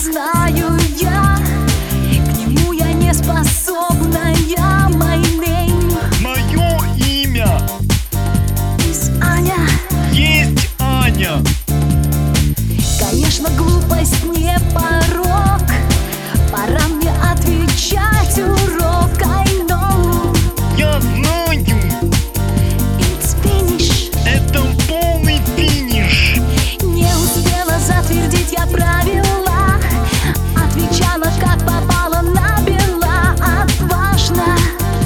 знаю я, к нему я не способна, я my name. Мое имя Из Аня. есть Аня. Конечно, глупость не порок, пора мне отвечать урок. I know, Я знаю, it's finish. это полный финиш. Не успела затвердить я правила, отвечала как попала, набила отважно,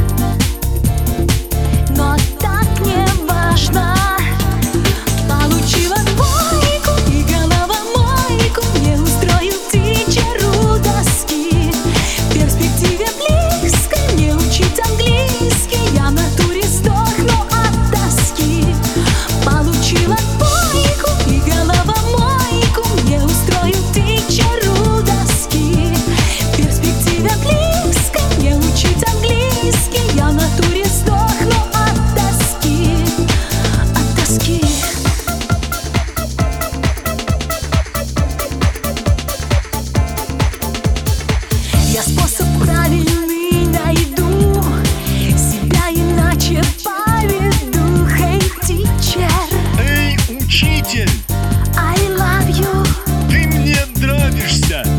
но так не важно. Получила двойку и головомойку, мне устроил тичер у доски. В перспективе близкой мне учить английский, я в натуре сдохну от тоски. Получила двойку и головомойку, мне устроил тичер у доски. В перспективе близкой мне учить английский, я в натуре сдохну от тоски. От тоски. Я способ правильный найду, себя иначе поведу. Hey, teacher, Эй, учитель, I love you. ты мне нравишься.